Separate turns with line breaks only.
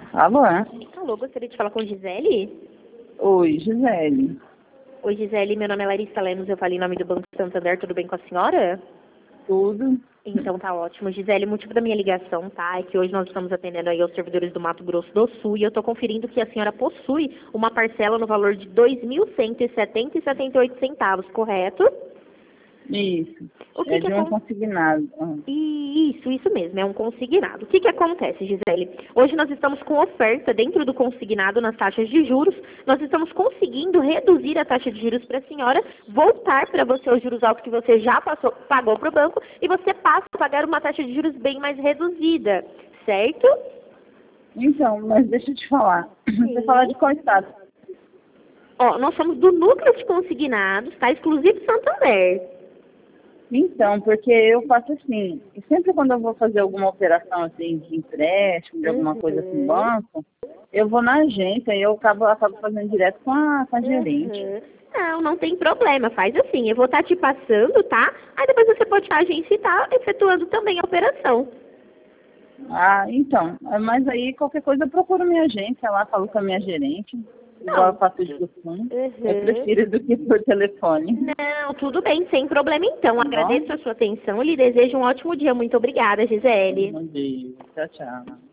Alô?
Alô, gostaria de falar com Gisele?
Oi, Gisele.
Oi, Gisele, meu nome é Larissa Lemos, eu falo em nome do Banco Santander, tudo bem com a senhora?
Tudo?
Então tá ótimo. Gisele, o motivo da minha ligação, tá, é que hoje nós estamos atendendo aí aos servidores do Mato Grosso do Sul e eu tô conferindo que a senhora possui uma parcela no valor de R$ 2.170,78, correto?
Isso.
O que
É
que
de um
acontece?
consignado.
Isso mesmo, é um consignado. O que que acontece, Gisele? Hoje nós estamos com oferta dentro do consignado nas taxas de juros. Nós estamos conseguindo reduzir a taxa de juros para a senhora, voltar para você os juros altos que você já pagou para o banco e você passa a pagar uma taxa de juros bem mais reduzida, certo?
Então, mas deixa eu te falar. Você fala de qual estado?
Ó, nós somos do núcleo de consignados, tá? Exclusivo Santander.
Então, porque eu faço assim, sempre quando eu vou fazer alguma operação assim de empréstimo, de alguma coisa assim no banco, eu vou na agência e eu acabo fazendo direto com a gerente.
Não tem problema, faz assim, eu vou estar te passando, tá? Aí depois você pode ir na agência e tá efetuando também a operação.
Ah, então, mas aí qualquer coisa eu procuro minha agência lá, falo com a minha gerente. Igual eu faço de costume. Eu prefiro do que por telefone.
Não, tudo bem, sem problema então.
Tá bom?
Agradeço a sua atenção e lhe desejo um ótimo dia. Muito obrigada, Gisele.
Bom dia. Tchau, tchau.